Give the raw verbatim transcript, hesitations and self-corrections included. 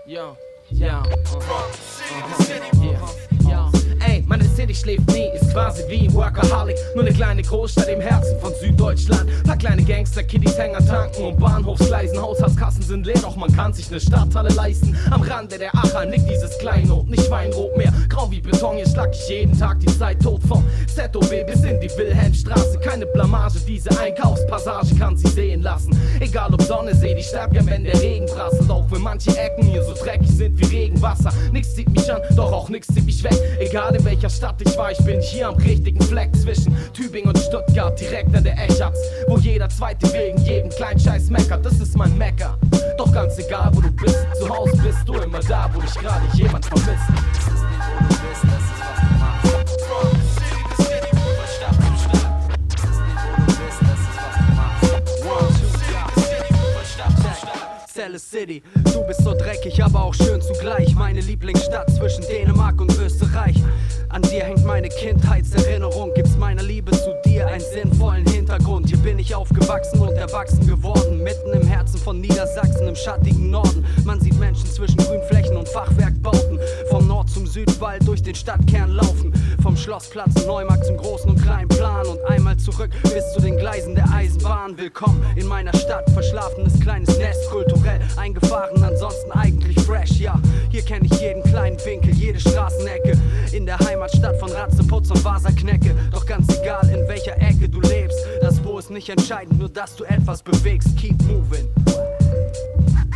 Yo, ja, ja. Ey, meine City schläft nie, ist quasi wie ein Workaholic. Nur eine kleine Großstadt im Herzen von Süddeutschland. Paar kleine Gangster-Kiddies hängen an Tanken und Bahnhofsgleisen. Haushaltskassen sind leer, doch man kann sich eine Stadthalle leisten. Am Rande der Achalm liegt dieses Kleinod, nicht Weinrot mehr. Grau wie Beton, hier schlag ich jeden Tag die Zeit tot. Vom Z O B bis in die Wilhelmstraße. Keine Blamage, diese Einkaufspassage kann sie sehen lassen. Egal ob Sonne, seh die sterbt gern, wenn der Regen prasselt. Auch wenn manche Ecken hier so dreckig sind wie Regenwasser. Nix zieht mich an, doch auch nix zieht mich weg. Egal in welcher Stadt ich war, ich bin hier am richtigen Fleck. Zwischen Tübingen und Stuttgart, direkt an der Echatz. Wo jeder Zweite wegen jedem kleinen Scheiß meckert, das ist mein Mecker. Doch ganz egal wo du bist, zu Hause bist du immer da, wo dich gerade jemand vermisst. Das ist nicht wo du bist, das ist was du machst. From the city to city, von Stadt zu Stadt. Das ist nicht wo du bist, das ist was du machst. One, two, city to city, von Stadt zu Stadt. Celle City, du bist so dreckig, aber auch schön zugleich. Meine Lieblingsstadt zwischen Dänemark und Österreich. An dir hängt meine Kindheitserinnerung, gibst meiner Liebe zu dir einen sinnvollen Hintergrund. Hier bin ich aufgewachsen und erwachsen geworden, mitten im Herzen von Niedersachsen, im schattigen Norden. Man sieht Menschen zwischen Grünflächen und Fachwerkbauten, vom Nord zum Südwall durch den Stadtkern laufen, vom Schlossplatz in Neumarkt zum großen und kleinen Plan und einmal zurück bis zu den Gleisen der Eisenbahn. Willkommen in meiner Stadt, verschlafenes kleines Nest, kulturell eingefahren, ansonsten eigentlich fresh. Ja, hier kenne ich jeden kleinen Winkel, jede Straßenecke, in der Heimatstadt von Ratzeputz und Waserknecke. Doch ganz egal in welcher Ecke du lebst, das Wo ist nicht entscheidend, nur dass du etwas bewegst. Keep moving.